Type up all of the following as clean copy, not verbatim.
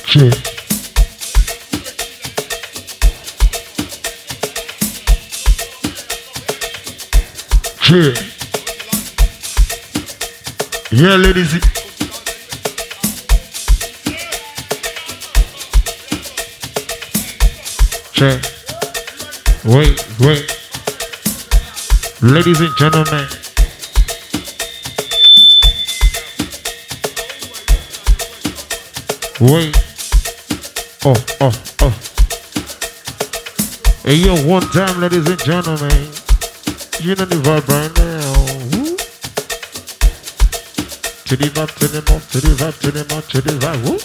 Yeah. Yeah. Yeah, ladies. Yeah. Wait. Ladies and gentlemen. Wait. Oh. Hey, yo, one time, ladies and gentlemen. You know the vibe right now. Woo. To the vibe, to the mouth, to the vibe, to the mouth, to the vibe. Woo.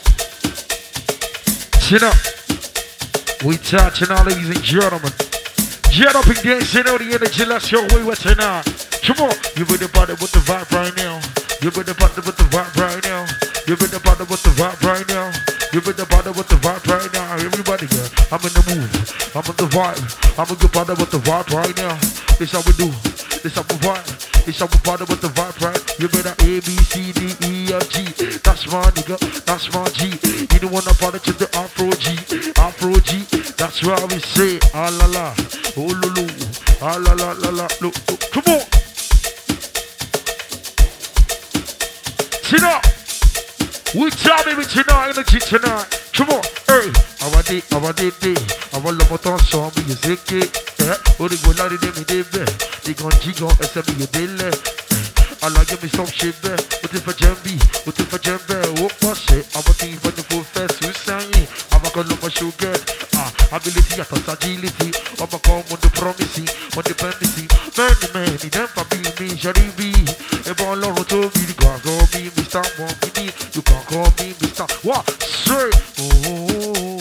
Chin up. We touching all, ladies and gentlemen. Get up and dance, you know the energy, let's show we what's tonight. Come on, you with the body with the vibe right now. You with the body with the vibe right now. You with the body with the vibe right now. You with the body with the vibe right now. Everybody, girl, I'm in the mood. I'm in the vibe. I'm in the body with the vibe right now. This how we do. This how we vibe. This how we body with the vibe right. You better A, B, C, D, E, F, G. That's my nigga. That's my G. You don't wanna body to the Afro G. Afro G. That's why we say, ah la la. Oh lulu. Ah la la la la. Look. Come on. Tonight, we tell me tonight, energy tonight. Come on, hey. Our day. Our love on song, we is it. Oh, they go loud in me, they be. They gon' jiggle, SME, you daily. I like give me some shit there. What if a jambi? What if a jambi? What was it? I'm a team for the full fest. Who's saying? I'm a call of a sugar. Ability, I thought agility. I'm a come on the promising, on the pendency. Many, them for me, shall be. A ball of to me, you can't call me Mr. Monkey. You can't call me Mr. What? Say, oh.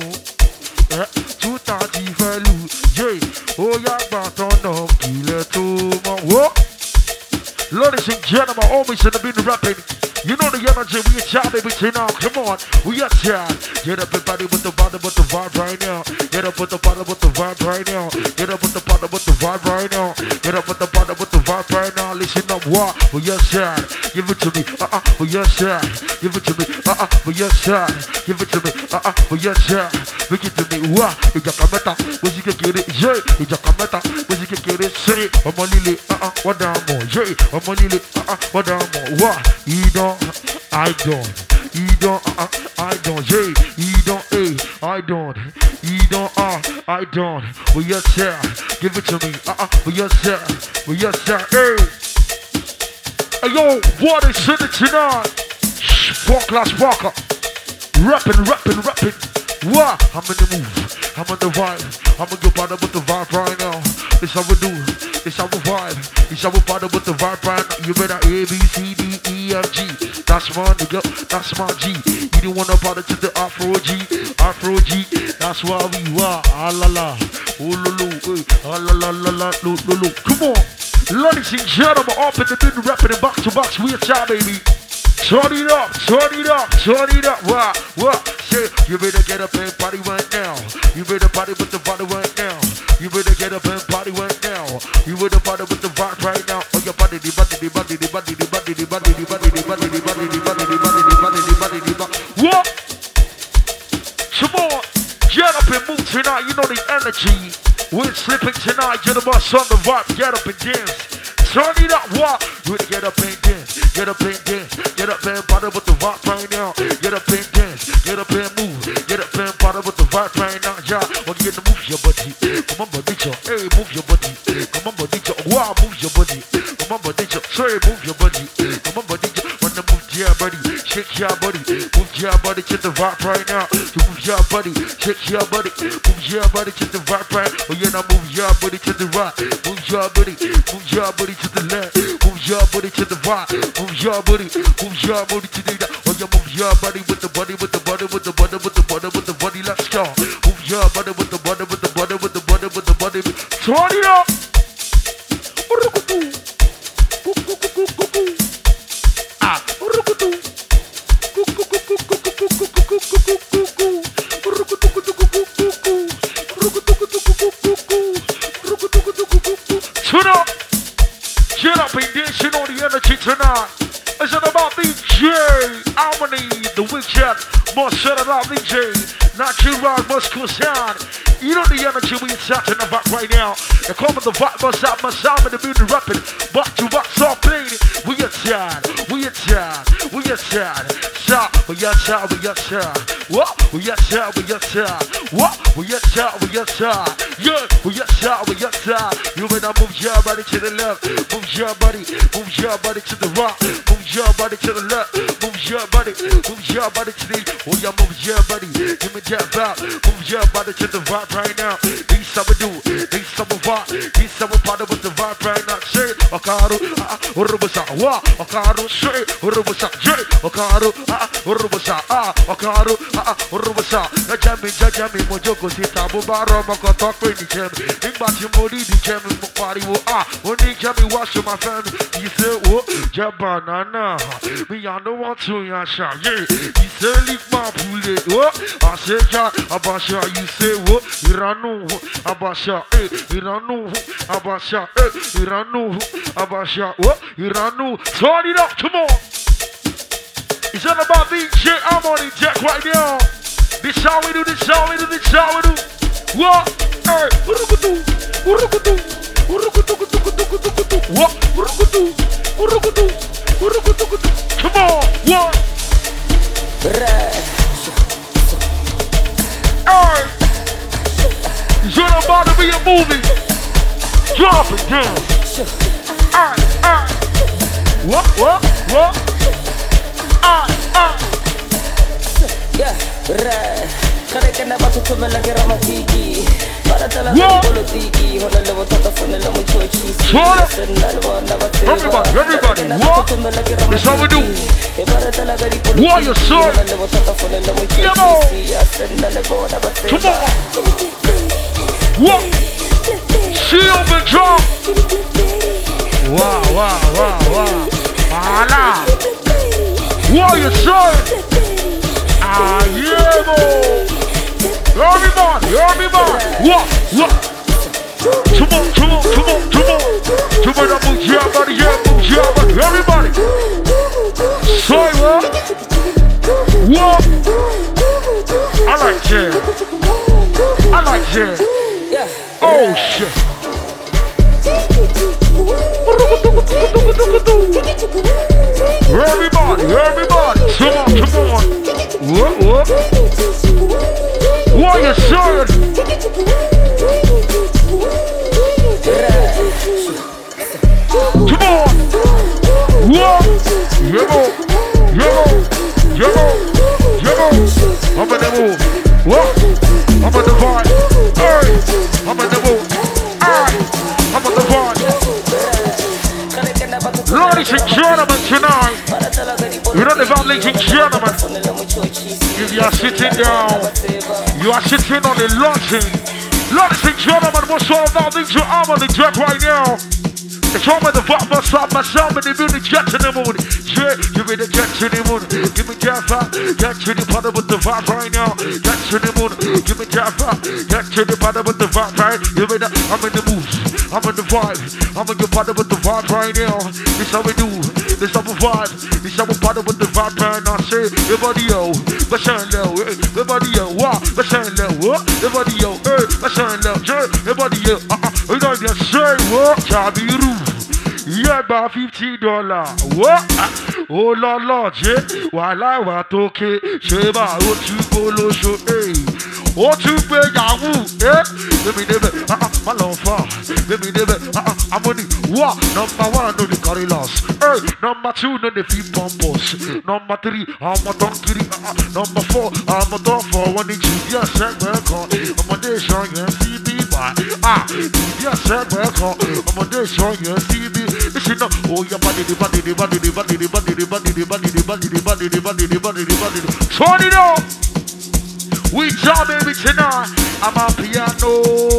230 value, J. Oh, yeah, but on kill it too. What? Ladies and gentlemen, always in the middle rapping. You know the energy, we are chat, baby, now. Come on, we are chat. Get up everybody with the body, with the vibe right now. Get up with the body, with the vibe right now. Get up with the body, with the vibe right now. Get up with the body, with the vibe right now. Listen up, what? We are chat. Give it to me, we are chat. Give it to me, we are chat. Give it to me, we are chat. Give it to me, what? You got a meta, was you can get it, yeah. You got a meta, was you can get it, say. I'm a lily, what down more, yeah. I'm a lily, what down more, what? You don't. I don't, I don't, yeah, he don't, I don't, he don't, I don't, we are there, give it to me, we are there, hey, yo, what is in it tonight, Four Class Walker, rapping, what, I'm in the move, I'm on the vibe, I'm gonna go bother with the vibe right now, this how we do, this how we vibe, this how we bother with the vibe right now, you better A, B, C, D, E, F, G. That's my nigga, that's my G. You don't wanna bother to the Afro G, that's why we are. Ah la la, oh lulu, ah la la la la, lulu. Come on, ladies and gentlemen, up in the middle, rapping in box to box, we a chat, baby. Turn it up, what? Say, you better get up and party right now. You better party with the body right now. You better get up and party right now. You better party with the vibe right now. Oh, your body, the body. What? Come on, get up and move tonight. You know the energy. We're slipping tonight. Get up on the vibe. Get up and dance. Turn it up, what? You get up and dance. Get up and party with the vibe right now. Get up and dance. Get up and move. Get up and party with the vibe right now. Yeah, want you to move your body. Come on, body, hey, move your body. Come on, body, wow, move your body. Come on, body, sorry, move your body. Come on, body, wanna move your body, shake your body, move your body to the vibe right now. To move your body, shake your body, move your body to the vibe right. Oh yeah, now move your body to the right, move your body to the left, move your body to the right, move your body to the left. Oh yeah, move your body with the body, let's go. Move your body with the body. Turn it up. Get up and dancing on the energy tonight. It's about DJ Harmony. the wicked, must shut it up, DJ. Not you, Rod, must go sound. You know the energy we inside in the back right now. The come of the vibe, must have my sound in the building rapping. Back to back, so playing. We are tired, we are tired, we are tired. Shot, we are tired, we are tired. What? We are tired, we are tired. What? We are tired, we are tired. Yeah, we are tired, we are tired. You better move your body to the left, move your body to the right, move your body to the left, move your body to the. Oh yeah, move your body. Give me that vibe, move your body to the right right now. This how we do, this how we vibe, this how we party with the vibe right now. Say, Okaru, Urubusa, wa, Okaru, say, Urubusa, J, Okaru, Urubusa, Okaru, Urubusa. Jajami, Mojoko, Sita, Bubaro, Mokoto, Queen, Jam, Imbati Modi, the Jam, Mukari, only Jami, wash my family. He said, oh, Jabanana, me, I don't want to, Yasha, yeah. He said, lick my bullet, oh, I said, Abasha, you say, what? Iranu, Abasha, Iranu, Abasha, Iranu, Abasha, what? Iranu, turn it up, come on. It's all about DJ, I'm on it, Jack, right now. This how we do, this how we do, this how we do. What? Hey, Urukutu, Urukutu, Urukutu, what? Urukutu, Urukutu, Urukutu, come on, what? Hey, it's all about to be a movie. Drop it down. What? Yeah, right. Kareka na batutume la gramatiki. Para tala politiki. Hola levo tata fune la mucho chisi. Everybody, what? That's how we do. What you say? Come on. What? See on the drum. Wow. Voila. What you say? Yeah, boy. Everybody. What? Come on. Move your body. Everybody. Say what? What? I like that. Oh, shit. Everybody. Come on. What? What you saying? Come on. What? Yo. I'm in the move. What? I'm in the vibe. Hey. I'm in the move. I'm in the vibe. Ladies and gentlemen, tonight, you know the vibe, ladies and gentlemen. If you are sitting down, you are sitting on the launching. Ladies and gentlemen, what's all about things? I'm on the jet right now. It's all about the vibe, myself, and the building jet to the moon. Yeah, give me the jet to the moon. Give me that vibe, get to the party with the vibe right now. Get to the moon, give me that vibe, get to the party with the vibe right. Give me that, I'm in the mood, I'm in the vibe, I'm in the party with the vibe right now. This how we do, this how we vibe, this how we party with the vibe right now. Say, everybody yo, listen low, everybody yo, what? Listen low, what? Everybody yo, listen low, everybody yo, we don't just say what? Chabiru. Yeah, about $50. What? Oh la la, je. Wala wa toke. Sheba o tu bolo show. O tu be yawu. Let me never. My long far. Let me never. I'm on it. What? Number 1 no the carry loss. Number 2 no the feet pompous. Number 3 I'm a donkey. Number 4 I'm a dog for 1 inch. Yes, welcome. I'm on this song and CB. Yes, welcome. I'm on this song and CB. Listen up, oh your body. Turn it up. We jam baby tonight. I'm on piano.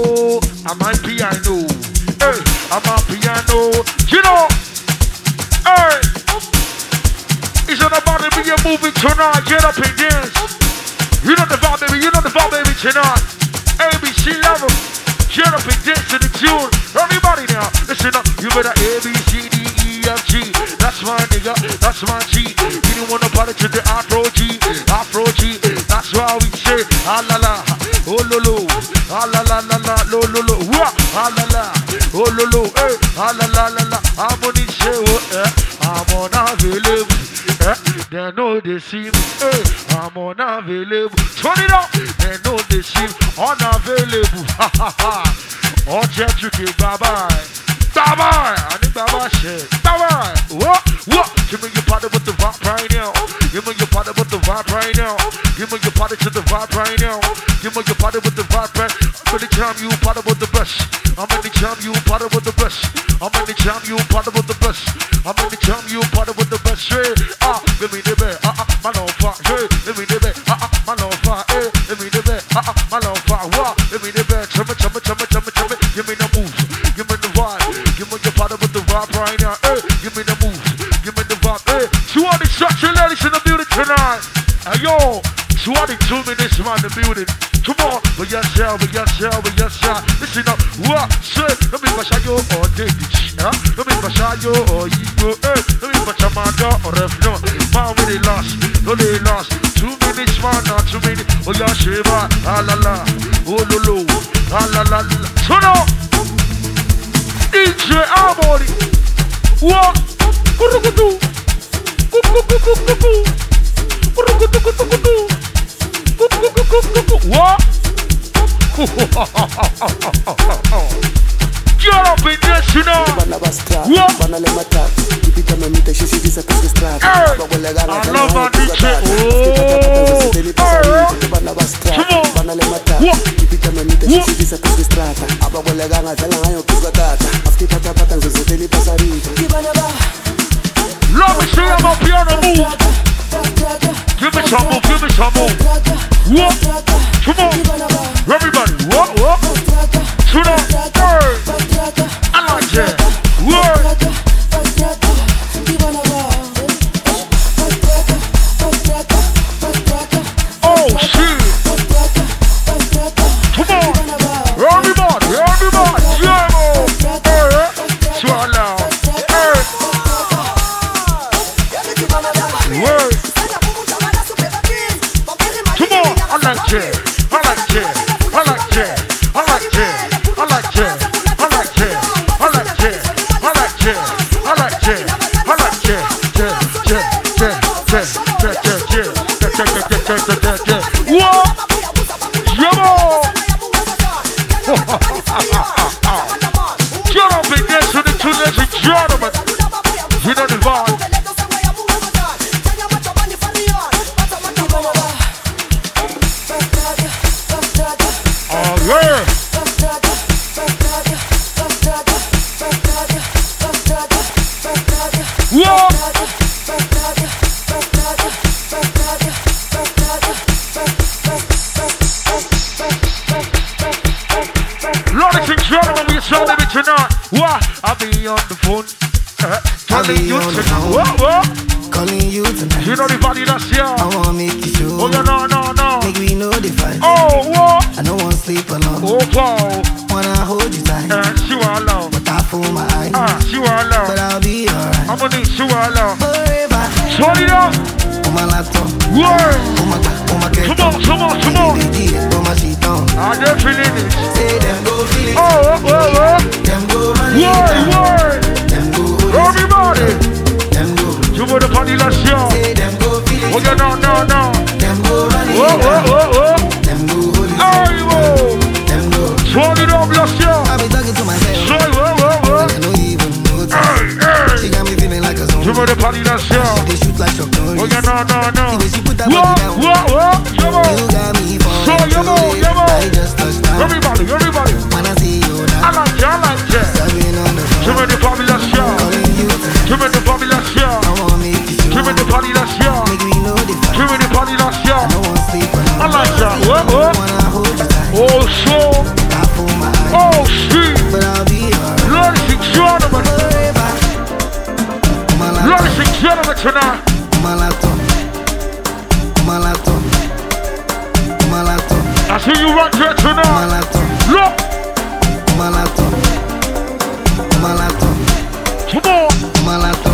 Hey, I'm on piano. You know, hey, it's not about to be a movie tonight. Get up and dance. You know the vibe, baby, tonight. ABC level. Get up and dance to the tune. Everybody now, listen up. You better A, B, C, D, E, EFG. That's my nigga, that's my G. You don't wanna party to the Afro G, Afro G. That's why we say, ah la la, oh lo lo, ah la la la la, lo lo lo, wah, ah la la, oh lo lo, eh, ah la la la la. I'm on this show, I'm unavailable. They know they see me, I'm unavailable. Turn it up, they know they see me, unavailable. Ha ha ha. Oh, jet you keep bye bye. Bye bye. I need bye bye shit. Bye bye. What? Give me your party with the vibe right now. Give me your party with the vibe right now. Give me your party to the vibe right now. Give me your party with the vibe right. I'm in the jam, you party with the best. I'm in the jam, you party with the best. I'm in the jam, you party with the best. I'm in the jam, you party with the best. Ah, give me the best. Man on fire. Give me the best. Man on fire. Give me the best. Man on fire. What? Give me the best. Give me the move. Give me the vibe. Give me your party with the vibe right now. Give me the move. Give me the vibe. To all the structure ladies in the building tonight. Hey yo, 22 minutes man in the building. Come on, but yes, yeah. Listen up, what? Say, let me bash you or David. Let me bash you or you. Let me bash my dog or Refno. Man, we they lost. 2 minutes, man, not 2 minutes. Oh, yeah, Shiva. Ah la la. Oh, lolo. Ah la la la. So now, DJ Harmony. What? What? Get up in this, you know. What? I love my DJ. Love me, say I'm up here on the move. Give me some more. What? Come on. Everybody. What? To the word. I like that. Word. Oh, shit. Come on. Everybody. Yeah, swallow. Word. Come on, I like that. Get up in there to the two ladies and gentlemen. You know the vibe. Oh yeah. What? Ladies and gentlemen, we saw them tonight. What? I'll be on the phone. Calling you tonight. What? Calling you tonight. You know the body that's here. I wanna make you show. Oh yeah, no. Make we know the fight. Oh what? I don't wanna sleep alone. Oh Paul. Wanna hold you tight. She want love. But I fool my eyes. She want love. But I'll be alright. I'm gonna need she want love. Forever. Turn it up. On my laptop. Word. On my Come on. On my sheet on. I'm just feeling it. Say them go feel it. Oh. Them go run it. Word. Them go. Everybody. Them go. You want the party last year. Say them go feel it. Oh yeah, no. Them go run it. Oh. Them go hold it. Oh. Them go. Turn it up last year. I be talking to myself. Say I don't even know time. She got me feeling like a zombie. You want the party last year. They shoot like Chuck Norris. Oh yeah, no. The way she put that body down. You got me falling. I just touched down. Everybody. When I see you now. I like that. Serving on the You phone. want the party last year. Calling you tonight. You want the party last year. I wanna make you show. You want the party last year. Make we know the fight. You want the party last year. I don't wanna sleep alone. I like that. Wanna hold you tight. Oh, so. I pull my eyes. Oh, shit. But I'll be alright. Ladies and gentlemen. Forever. My Ladies and gentlemen tonight. My laptop. I see you right here tonight. Look. My laptop. Come on.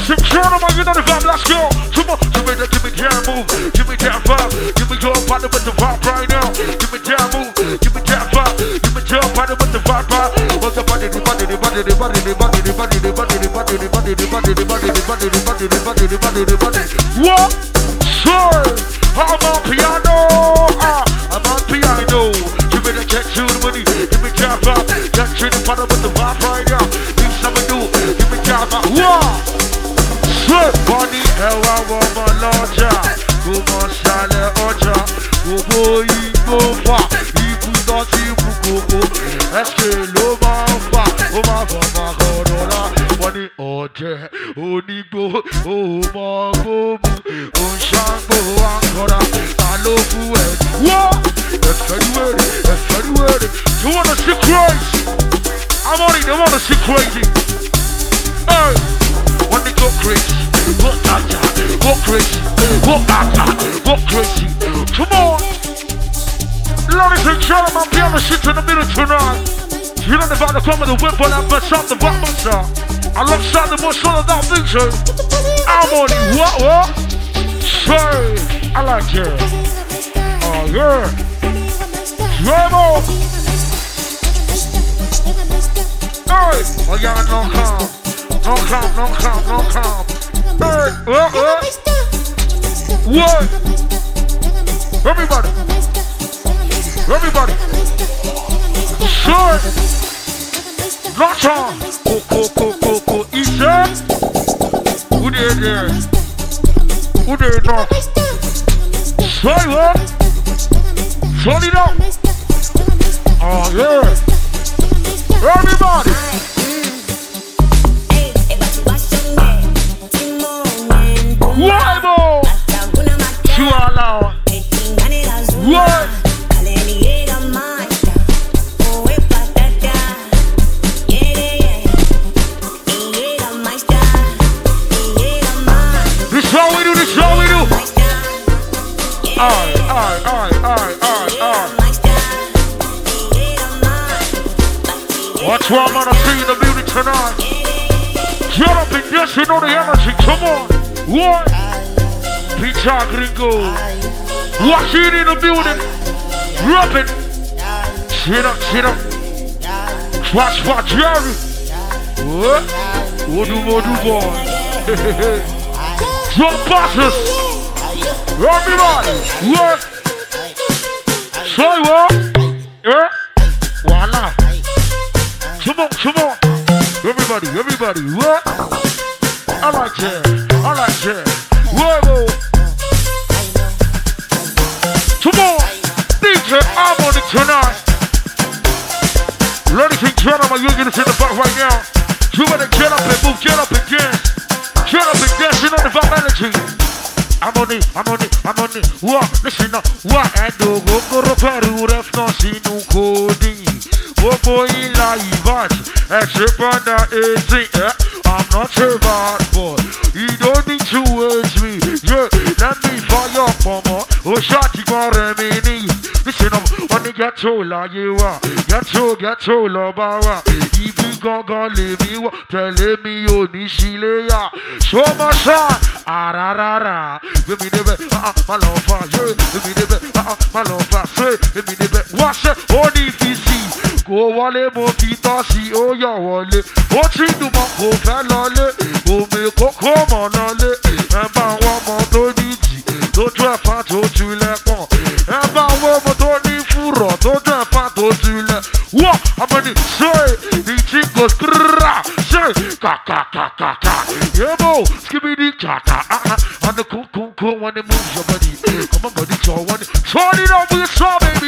Ladies and gentlemen, you know the vibe, let's go. Come on, give me that move, give me that vibe, give me your partner with the vibe right now. Give me that move, give me that vibe, give me your partner with the vibe right. What's the body, the body, the body, the body, the body, the body, the body, the body, the body, the body, the body, the body, the body, the body, the body, the body. What? Sir, I'm on piano, I'm on piano. Give me the check to the money, give me that vibe, get to the partner with the vibe right now. Need something new, give me that vibe. What? Money, ẹwà wọ́mọ lọ́jà, kò mọ̀ ṣàlẹ̀ ọjà, gbogbo igbó fà, ibùdó tí mú gbogbo, ẹ̀ṣẹ̀ ló máa ń fà, ó máa fọ̀ máa kọ̀ọ̀dọ̀ lá. Wọ́n ní ọ̀jẹ̀ onígbó, òmò gbòmù, òǹṣàgbò àkọ́ra, ta ló fún ẹ̀? Wọ́! Ẹ̀fẹ̀ ní wèrè, you wanna see crazy? I'm only, they wanna see crazy. Hey! When they go crazy, go gaga, go crazy, go gaga, go crazy. Come on, ladies and gentlemen, piano shit in the middle tonight. You know about the come of the whip on that mess up the bottom, alongside the most solid that vision. I'm on it, what? Say, I like it. Oh yeah, Dremo. Hey, oh yeah, no calm. No calm. Hey, what? Everybody. Sure. Not on. Go. Isa. Who did there? Who did not? Say what? Turn it up. Oh yeah. Everybody. Waibo! Chihuahua! What? This how we do. Aye. What's what I'm gonna see in the building tonight? Get up and dance, you know the energy, come on! What? Peter Gringo. Watching in the building. Rapping. Sit up. Watch Jerry. What? What do boy? Drop passes. Everybody. What? Say what? Yeah? Voila. Come on. Everybody. What? I like that. Whoa. Come on. DJ, I'm on it tonight. Ladies and gentlemen, you're going to see the back right now. You better get up and move, get up and dance. Get up and dance, you know the vibe energy. I'm on it. What? Listen up. What? I do go Peru, ref no see no coding. Boy, like except under 18, I'm not a bad boy. You don't need to urge me. Yeah, let me fire for more. Oh, shot you for a minute. Listen up, when you get to la you are. Get to la bawa. If you go leave me, tell me you Nishileya. Show my shot. Ararara. Give me the best. My love for you. Give me the best. My love for you. Give me the best. What's it? All the PC. Go wale mo kita si o ya wale. O ti dùn mọ́ kò fẹ́ lọlé. Omi kókó mọ̀ lọlé. Ẹ bá wọn mọ tó níjì. Tójú ẹ̀fà tó tulẹ̀ pọ̀. Ẹ bá wọn mọ tó ní fúrọ̀. Tójú ẹ̀fà tó tulẹ̀. Wọ́n amani ṣe the thing goes krrrra. Ṣe kàkàkàkàkà. Yebo skibidi kàkà. And the cool when they move your body. Come on body jaw one. Turn it up with your saw baby.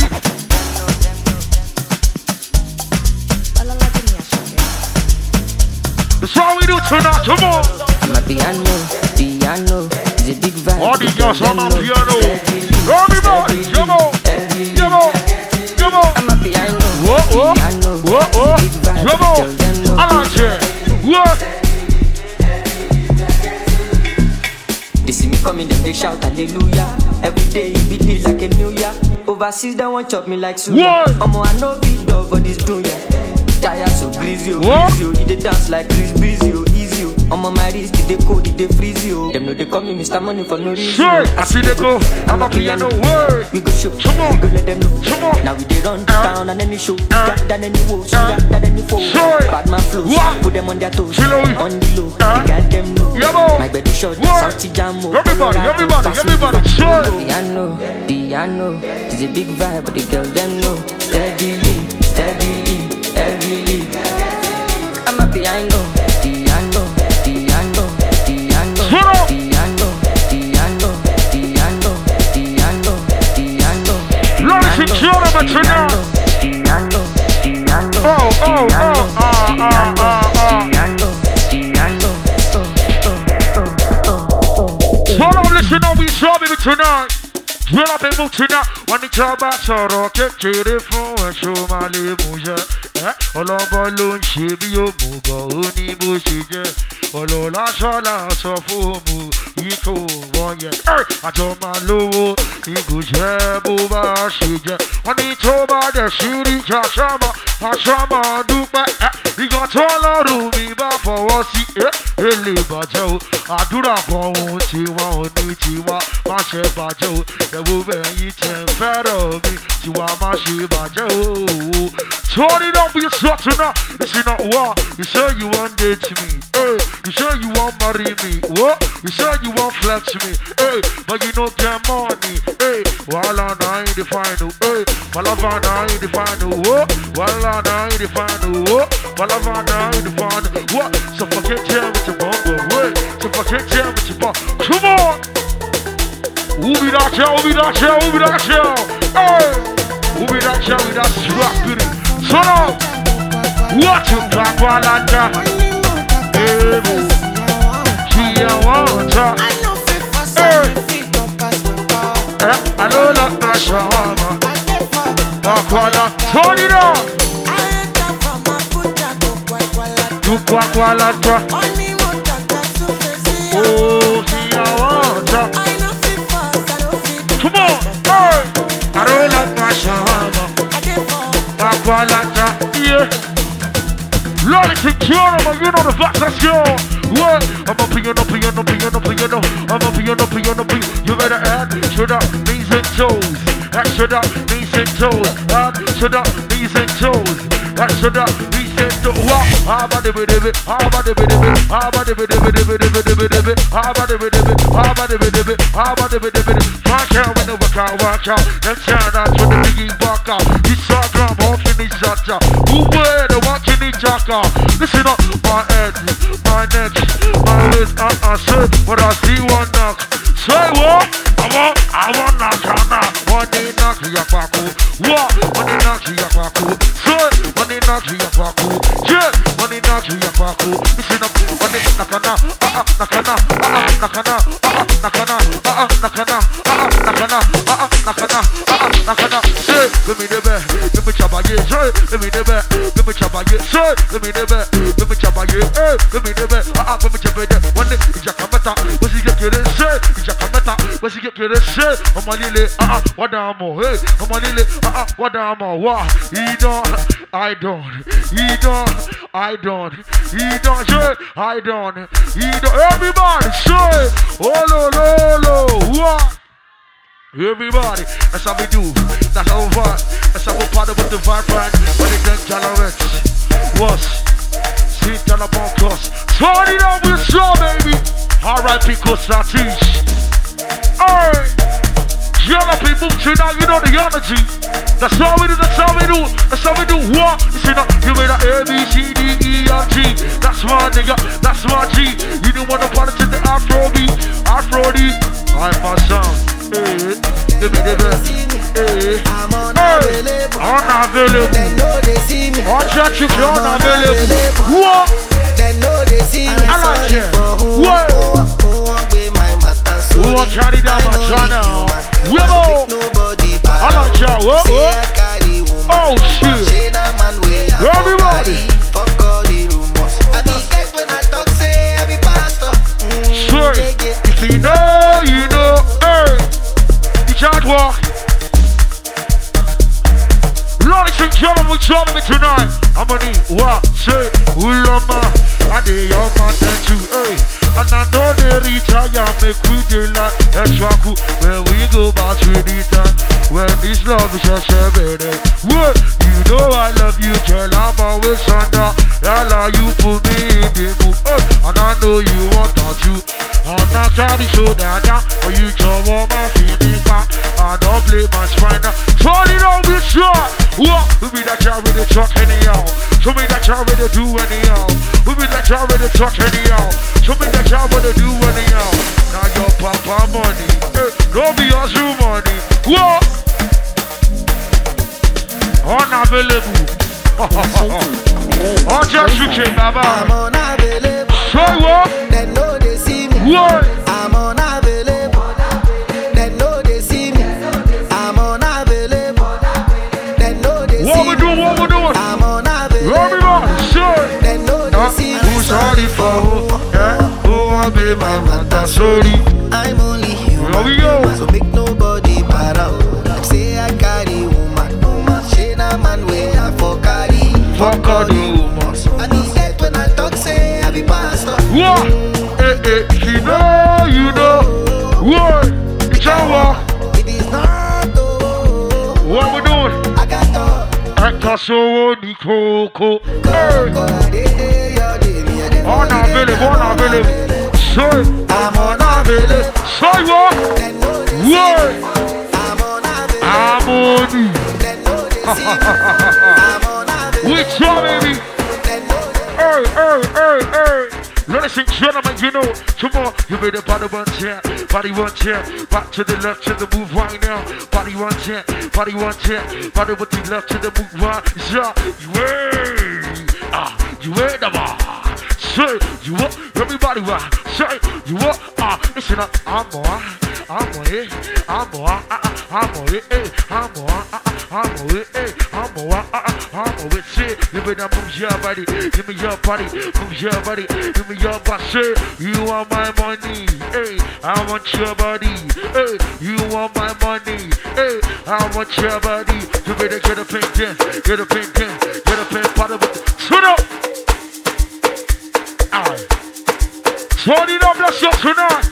That's how we do tonight, come on! I'm a piano, is a big vibe. All the girls on my piano. Everybody, come on! I'm a piano, whoa, come on! I like it, what? They see me coming, then they shout hallelujah. Every day it beat me like a new year. Overseas, they won't chop me like sugar. I know big dog for this dunya. Tired so breezy, you they dance like Chris Breezy, easy. I'm on my wrist, they code, they freeze you. Them know they call me Mr. Money for no reason. Sure, I see they go. I'm a piano word. We go show, come on, we go let them know. Come on. Now we they run down and any show, than any woe, than any foe. Sure. Bad man flows, put them on their toes, Chilo. on the low. They got them know. My bed is short, Southie Jammo. Everybody, sure. Piano, it's a big vibe, but the girls them know. Steadily, heavily. I'm a piano. Tonight, well, I've been moved tonight. When the job I saw rocket, cheated from a show my limuja. All over alone, she be your mugo, only bushija. All I saw for mu, you told one year. I told my low, you go jab over shija. When he told about the shooting, Shama, do my, he got all out of me, but for what's it, really, but Joe, I do not want to want to my share by Joe, the woman eating fat of me, to my share by Joe. Tony, don't be a sort of not, it's not what you say you want date to me, you say you want marry me, what you say you want flex me, but you know get money, while I'm in the final, while I'm in the final, while I'm in the final, while I'm in the final, what? So forget him with your bumble, so forget him with your bumble, come on! Who be that show? Hey! Who be that show with that strap beauty? So now, what you talk about like that? Baby, she a water. I know like my shawarma. Turn it on. You kwakwalata. Oh, she a water. Come on, hey! I don't like my shawarma. Aqualata, yeah. Lord, it's secure, but you know the fact, let's go. What? I'm a piano. I'm a piano. You better add, should up, knees and toes. Should up, knees and toes. Should up, knees and toes. Should up, knees and toes. What? How about the baby? How about the baby? How about the baby? How about the baby? How about the baby? How about the baby? Watch out when the work out. Let's turn out to the biggie back out. Instagram off in the shot. Who wear the watching the jacker? Listen up, my head, my neck, my waist, say, but I see one knock. Say what? I want knock. One day knock your baku. What? One day knock your baku. Say, one day knock your baku. Yeah, one day knock your baku. Listen up, one day nakana. Say, give me the bed, give me chabaye. Say, give me the bed, give me chabaye. Say, give me the bed, give me chabaye. Give me the bed, give me chabaye. One day, Jakameta, what's he get to say? Jakameta, what's he get to say? I'm a lily, what am I? Hey, I'm a lily, what am I? What? I don't. Everybody say, oh, what? Everybody, that's how we do. That's how we vibe. That's how we party with the vibrant. When they get tolerance, what's? See, tell about us. Turn it up with show, baby. R.I.P. Kosatis. Alright. Yellow people tonight, you know the energy. That's how we do. What? You see that? You made a A-B-C-D-E-R-G. That's my nigga, that's my G. You don't want to party to the Afro-D. I'm my son. Hey, give me the best. Hey, I'm unavailable. They know they see me. Watch out, you're unavailable. What? They know they see me. I like it. What? Who want to carry down my channel? I like you. What? Oh, shit. Everybody. Sure. If you know, you know. Hey. You can't walk. Ladies and gentlemen, joining me tonight. I'm gonna need what? Say, Ulama. I dey your content too, hey. And I know they reach I make we dey like extra cool. When we go back to the time, when this love is just everyday. What? You know I love you, girl, I'm always under. Yalla, you put me in the mood, and I know you want that too. I'm not trying to show that down, but you just want my feeling back. I don't play my spine now. Turn it on this shot. What? We be that child with the truck anyhow. Show me that child with the do anyhow. We be that child with the truck anyhow. Show me that child with the do anyhow. Now your papa money, don't be your shoe money. What? Unavailable. Oh, just shooting, Baba. I'm unavailable. Say what? They know they see me. What? I'm unavailable. They know they see me. I'm unavailable. They know they see me. What we doing? What we doing? I'm unavailable. Everybody, say. They know they see me. Who's sorry for who? Yeah. Who want be my mother? Sorry. I'm only human. Here we go. So make nobody para. Say I carry woman. She na man way I for carry. Fuck all the woman. And he said when I talk say I be pastor. What? She know, you know. What? It's our. It is not oh. What we doing? I got to. Actor so ni coco. Hey. Unavailable. Unavailable. Say. I'm unavailable. Say what? They know they see What? me. I'm unavailable. I'm on you. They know they see me. I'm unavailable. Which one, baby? They know they Hey. Ladies and gentlemen, you know, tomorrow you made a body one chair, back to the left to the move right now. Body one chair, body with the left to the move right. Yeah, you ain't the bar. Say, you what? Everybody right. Say, you what? Listen up, I'm on it. Say, you better move your body, give me your body, move your body, give me your body. Say, you want my money, hey, I want your body, hey, you want my money, hey, I want your body. You better get a pink in, get a pink bottle with the turn up. Alright. Turn it up, let's go tonight.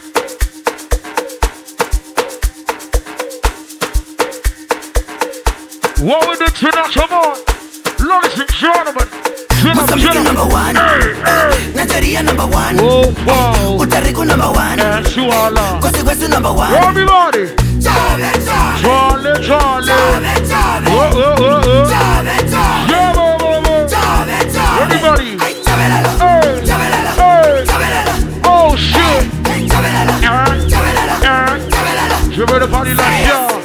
What we do tonight, come on. Ladies and gentlemen. Mozambique number one. Nigeria number one. Oh, wow. Puerto Rico number one. Shuala. Kwesi number one. Everybody. Charlie. Oh. Yeah, everybody. Oh, shit. You better party like y'all.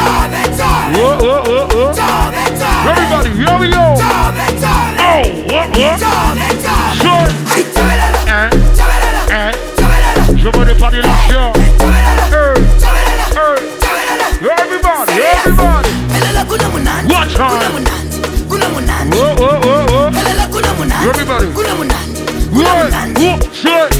Oh. Everybody, here we go. What? Sure. You better party like y'all. Everybody. What time? Oh. Everybody. What? Sure.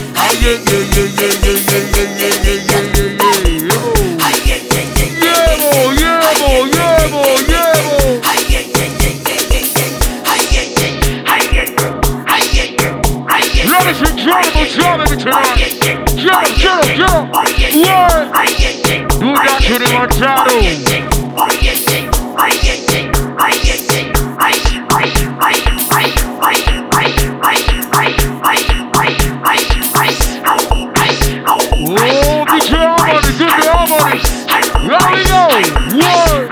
Ladies and gentlemen, jump. What? Do that to the Montano. Oh, get your harmony. Here we go.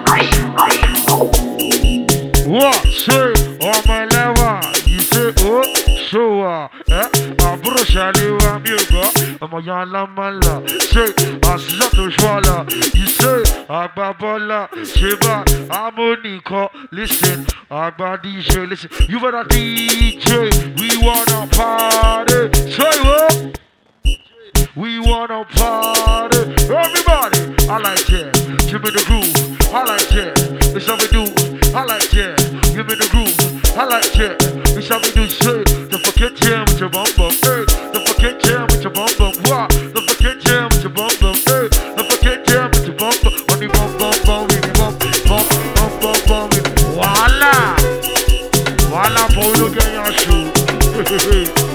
What? Say, on my level. You say, oh, show Abroshalewa Mugo, Amayala Mala. Say, Aslato Shwala. You say, Agbabola, Sheba, Amoniko. Listen, Agba DJ, listen. You better DJ. We wanna party. Say what? We wanna party. Everybody, I like it. Give me the groove. I like it. It's how we do. I like it. Give me the groove. I like it. It's how we do shit. The fucking jam with your bum bum. Hey. The fucking jam with your bum bum. What? The fucking jam with your bum bum. Hey. The fucking jam with your bum bum. On the bum bum bum. Voila. Voila, Paulo Ganyashi.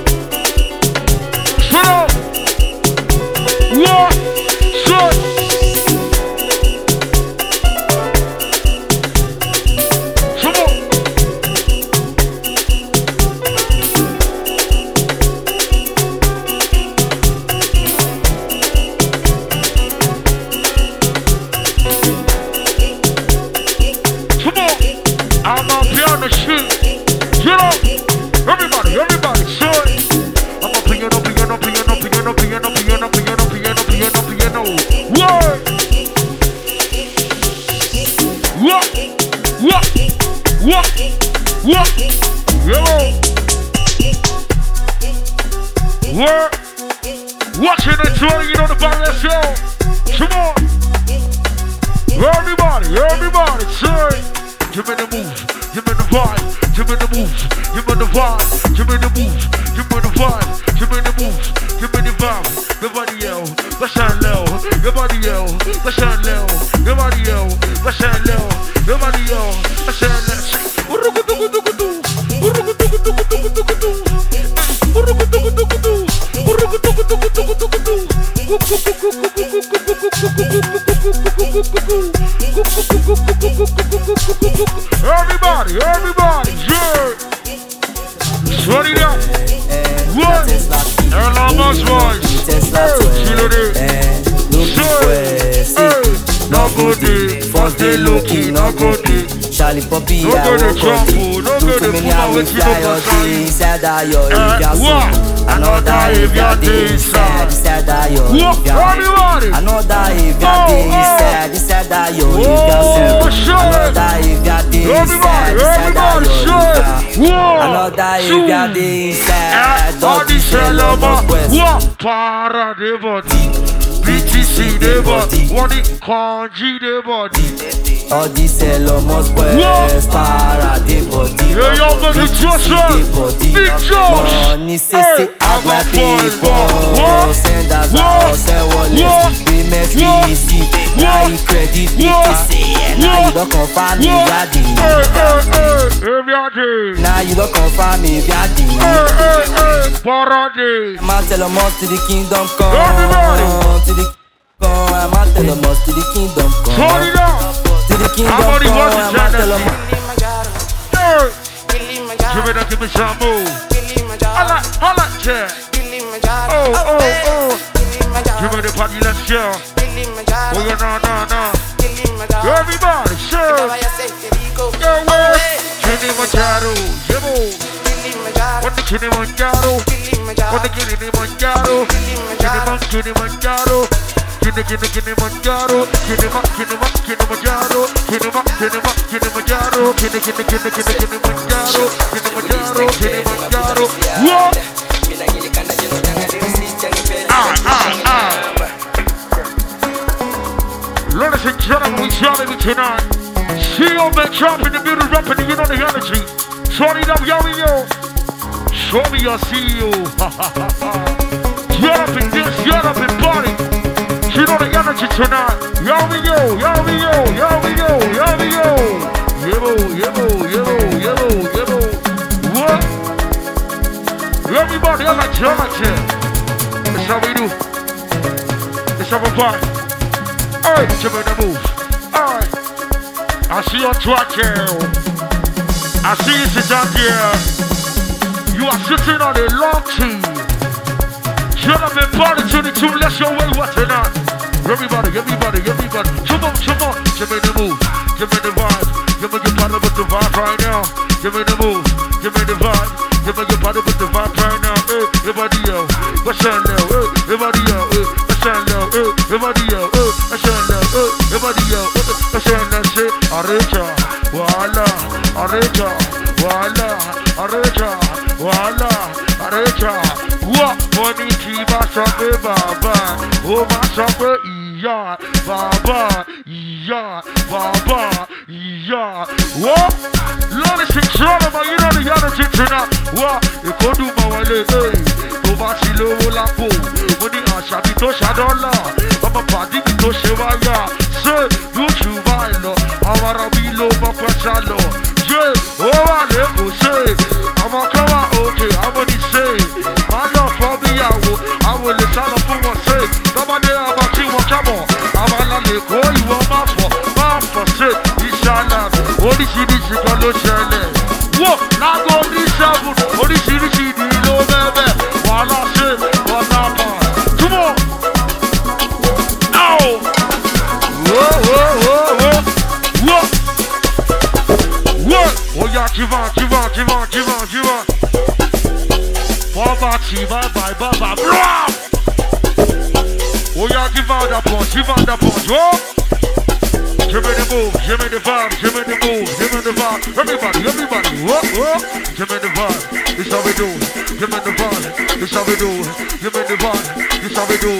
Shorty, you know the body, let's go. Come on. Everybody, say. Give me the move, give me the vibe, give me the move, give me the vibe, give me the move, give me the vibe, give me the move, give me the vibe. Everybody yell, let's shine low. Everybody yell, let's shine low. Everybody yell, let's shine low. Everybody yell, let's shine low. Everybody, yeah. Shut it up. What? Elamos voice. No good day, first day looking, no good day. Charlie Poppy, no good day, trouble, no good day, Puma with you, said that you're another if you're this sad, said that you're another if you're this sad, said that you're another if you're this sad, said that you're another if you're this sad, all this para de body, BTC de body, what it conji de body. All this Elomos West para de body. Yeah, y'all make it Joshua. Big Josh. Money say agua people. Send us out, send wallet. We make easy. Now you credit BTC. Now you don't confirm me, Yadi. Now you don't confirm me, Yadi. Man tell them all to the kingdom come. To the I'm out tell them all to the kingdom come. Turn it up. To the kingdom come. I'm out tell them give me some more. Holla, yeah. Oh. Give me the party, let's go. Oh, yeah, no. Everybody, sure. Kilimanjaro, yebo. What the Kilimanjaro? What the Kilimanjaro? Kilimanjaro. Kilimanjaro. What? Ladies and gentlemen, we jolly me tonight. See you man chop in the middle rapping, you know the energy. Turn it up, yo. Show me your CEO. Get up in this, get up in party. You know the energy tonight. Yo. Yebo. What? Everybody, I like you. That's how we do. That's how we party. Alright, give me the move. Alright. I see your track here. I see you sit down here. You are sitting on a long tree. Gentlemen, party 22, let's go away, what tonight? Everybody. Come on. Give me the move. Give me the vibe. Give me your body with the vibe right now. Give me the move. Give me the vibe. Give me your body with the vibe right now. Everybody yo. What's on now? Everybody yo. What's on now? Everybody yo. What's on now? Everybody yo. What's on now? Say, Arecha. Wala. What? Money kiba sabe baba. Oh my sabe iya. Baba. What? Ladies and gentlemen, you know the energy tonight. What? You could do my way. Tó bá ti lówó lápò. Mo ní àṣà mi tó ṣàdọ́là. Ọmọ pàdé mi tó ṣe wáyà. Ṣé lóṣù báyìí lọ? Àwọn ará mi ló mọ pẹ́sà lọ. Ṣé ó wà lẹ́kọ̀ọ́ ṣe? Àwọn kan wà òkè, àwọn ní ṣe. Má lọ fọ́ bíyàwó, àwọn olè sá lọ fún wọn ṣe. Tọ́mọdé àbá tí wọ́n jábọ̀. Àwọn alálẹ̀ kó ìwọ má fọ̀ ṣe. Ìṣàlà oríṣiríṣi kan ló ṣẹlẹ̀. Wò lágbo oníṣègùn oríṣiríṣi ìdí ló bẹ́ẹ̀ wàhálà ṣe wàhálà bá. Túmọ̀. Whoa. Oh yeah, give on. Poverty, bye. Oh yeah, give on that punch. Whoa. Give me the move, give me the vibe. Everybody. Whoa. Give me the vibe. This how we do. Give me the vibe. Give me the vibe. This how we do.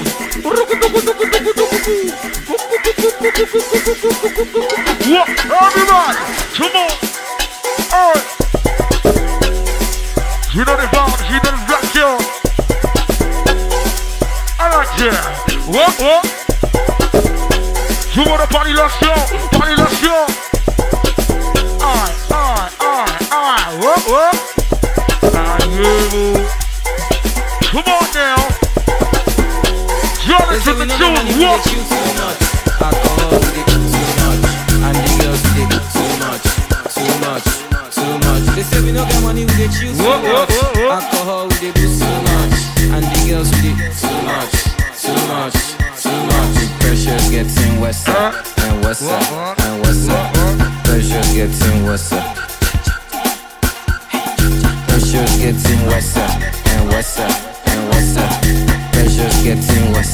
What? Everybody, come on. Alright. You know the vibe, you know the rap, yo. I like that. What? You want a party, let's go. Party, let's go. Alright. What? Come on now. Y'all listen to the tune. What? Alcohol with it too much, and the girls with it too much. They say we don't get money with it too much. Alcohol with it too much, and the girls with it too much. The pressure's getting worse and worse. Pressure's getting worse. Pressure's getting worse and worse. Pressure's getting worse.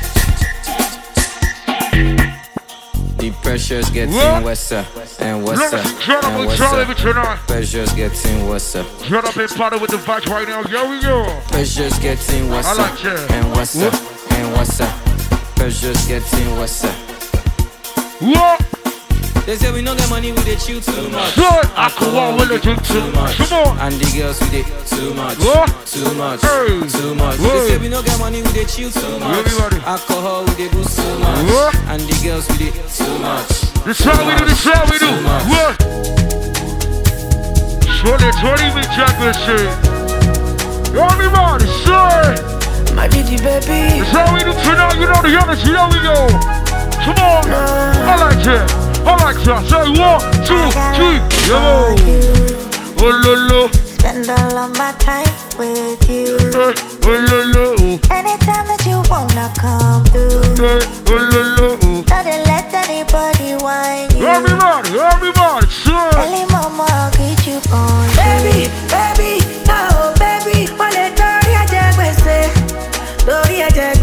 The pressure's getting worse and worse. Pressure's getting worse. Shut up and party with the vibes right now. Here we go. Pressure's getting worse and worse. Pressure's getting worse. What? They say we don't get money with it too much. Good. Alcohol with it too much. Come on. And the girls with it too much. What? Too much. Hey. They say we don't get money with it too much. Everybody. Alcohol with it too much. What? And the girls with it too much. This how we do. What? Surely 20 me championship. Everybody say. My baby, baby. This how we do tonight. You know the energy. Here we go. Come on. I like that. Say 1, 2, 3. Yo. Oh lolo. Spend all of my time with you. Oh lolo. Anytime that you wanna come through. Oh lolo. Don't let anybody whine you. Everybody, say. Early mama, I'll get you on. Baby, oh baby, wale tori ajagbese, Baby,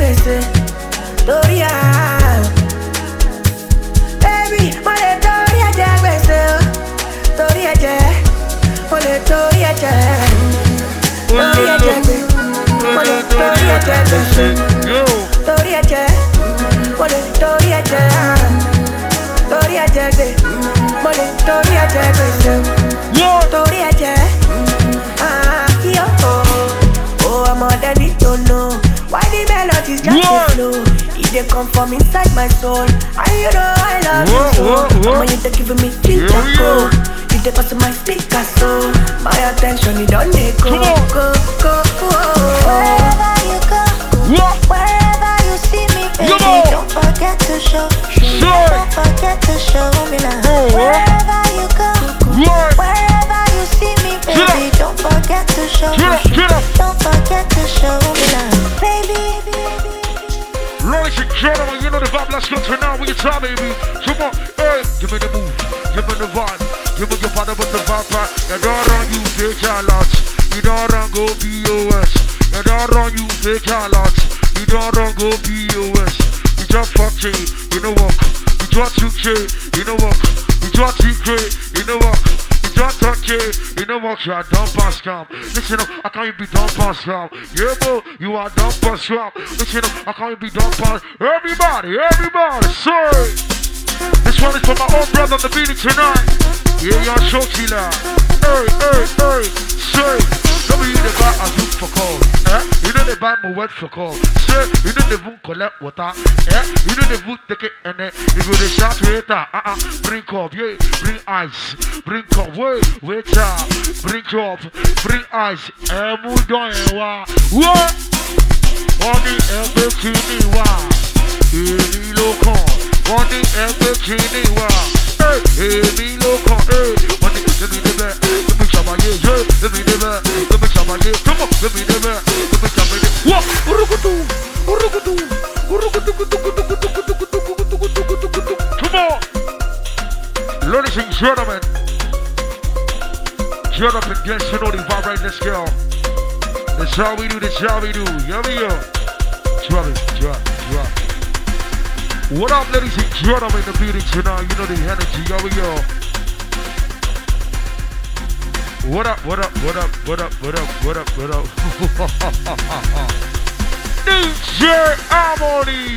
wale tori ajagbese, wale tori Oh, I'm on the need to know why the melodies just flow. They come from inside my soul. And you know I love you so. When you take giving me ginger go. You take us to my speaker so my attention you don't need go. Wherever you go, wherever you see me, baby, don't forget to show. Don't forget to show me love. Wherever you go, wherever you see me, baby, don't forget to show. Don't forget to show me love, baby. Ladies and gentlemen, you know the vibe, let's go tonight with your time, baby. Come on, hey, give me the move, give me the vibe, give me your partner with the vibe, right? You don't run, you fake a lot. You don't run, go POS. You don't run, you fake a lot. You don't run, go POS. You just fuck it, you know what? You just 2K, you know what? You just 2K, you know what? Just touch it, you know what, you are dumb pass scam. Listen up, I can't be dumb pass scam. Yeah, bro, you are dumb pass scam. Listen up, I can't be dumb pass. Everybody, say. This one is for my own brother on the beating tonight. Yeah, you're show killer. Hey, say. Don't you the buy a youth for call. You know they buy my word for call. Say, you know they won't collect water. You know they won't take it and then you go to shout waiter. Bring cup, yeah, bring ice. Bring cup, waiter. Bring cup, bring ice. Move down and what? Money every kidney wa. Emi lokan. Money every kidney wa. Emi lokan. Money let me the back. Let me shabaye. Let me the back. Let me shabaye. Come on, let me the back. Let me shabaye. What? Come on, ladies and gentlemen. Get up and dance, you know the vibe right, let's go. That's how we do, Here we go. Drop it. What up, ladies and gentlemen, in the building tonight, you know the energy, here we go. What up? DJ Harmony.